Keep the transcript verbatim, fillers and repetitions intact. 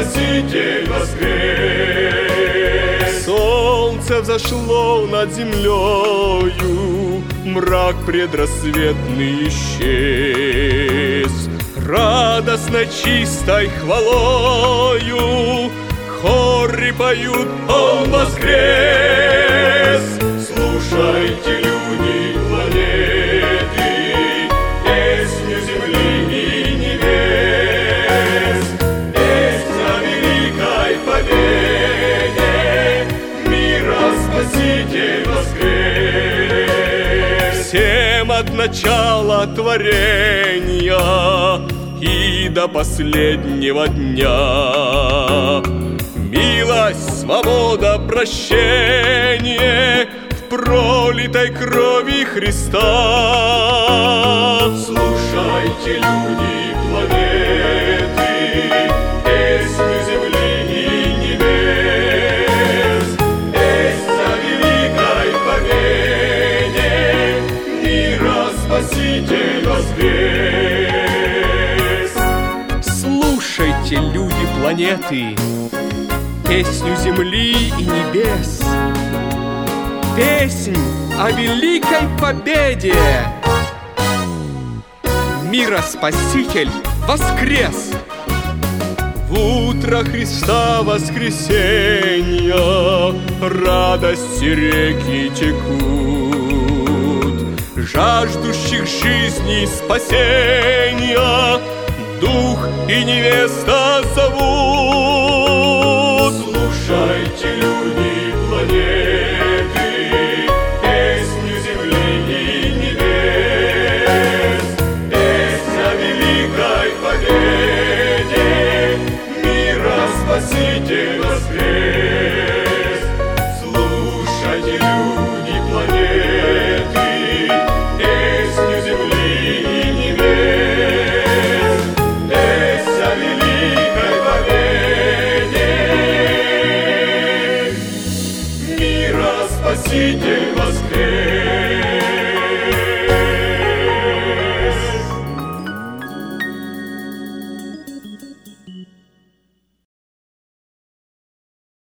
Спаситель воскрес. Солнце взошло над землею, мрак предрассветный исчез. Радостно чистой хвалою хоры поют: Он воскрес! Слушайте, люди, планеты, песню земли и небес, песнь о великой победе, мира Спаситель воскрес. Всем от начала творения и до последнего дня милость, свобода, прощение в пролитой крови Христа. Слушайте, люди, планеты, песню земли и небес, песнь о великой победе, мира Спаситель воскрес. Слушайте, люди планеты, песню земли и небес, песнь о великой победе. Мира Спаситель воскрес! В утро Христа воскресенья радости реки текут, жаждущих жизни спасения дух и невеста зовут.